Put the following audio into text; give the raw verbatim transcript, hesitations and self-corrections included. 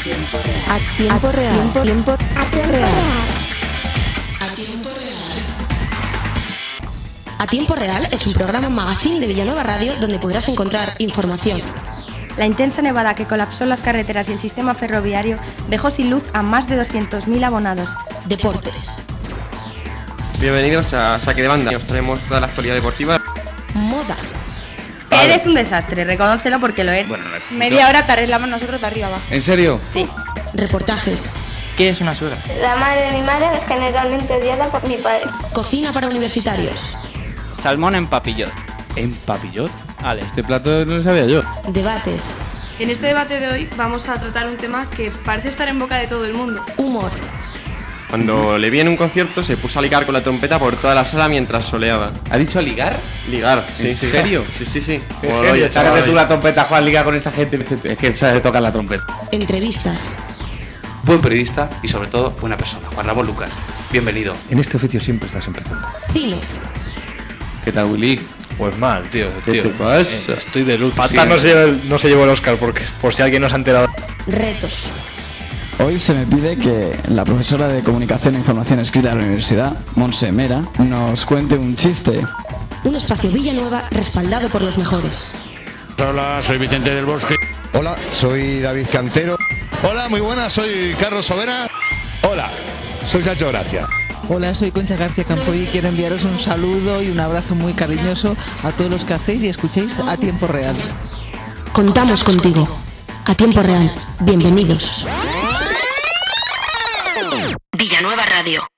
A tiempo real. Tiempo, tiempo, A tiempo real. A tiempo real. A tiempo real es un programa magazine de Villanueva Radio donde podrás encontrar información. La intensa nevada que colapsó las carreteras y el sistema ferroviario dejó sin luz a más de doscientos mil abonados. Deportes. Bienvenidos a Saque de Banda. Os traemos toda la actualidad deportiva. Moda. Eres un desastre, reconócelo porque lo eres. Bueno, necesito... Media hora te arreglamos nosotros de arriba abajo. ¿En serio? Sí. Reportajes. ¿Qué es una suegra? La madre de mi madre es generalmente odiada por mi padre. Cocina para universitarios. Salmón en papillot. ¿En papillot? Vale, este plato no lo sabía yo. Debates. En este debate de hoy vamos a tratar un tema que parece estar en boca de todo el mundo. Humor. Cuando le vi en un concierto se puso a ligar con la trompeta por toda la sala mientras soleaba. ¿Ha dicho ligar? Ligar, sí, ¿En sí. serio? Sí, sí, sí. ¿En Como lo serio? oyes, chaval. Sácate tú la trompeta, Juan, liga con esta gente. Es que sabe tocar la trompeta. Entrevistas. Buen periodista y sobre todo buena persona. Juan Ramón Lucas, bienvenido. En este oficio siempre estás empezando. Cine. ¿Qué tal, Willy? Pues mal, tío. ¿Qué tío. te pasa? Eh, estoy de luto. Pata sí, no, se llevó el, no se llevó el Oscar porque, por si alguien no se ha enterado. Retos. Hoy se me pide que la profesora de Comunicación e Información Escrita de la Universidad, Montse Mera, nos cuente un chiste. Un espacio Villanueva respaldado por los mejores. Hola, soy Vicente del Bosque. Hola, soy David Cantero. Hola, muy buenas, soy Carlos Sobera. Hola, soy Sancho Gracia. Hola, soy Concha García Campoy y quiero enviaros un saludo y un abrazo muy cariñoso a todos los que hacéis y escuchéis A Tiempo Real. Contamos contigo. A tiempo real. Bienvenidos. Villanueva Radio.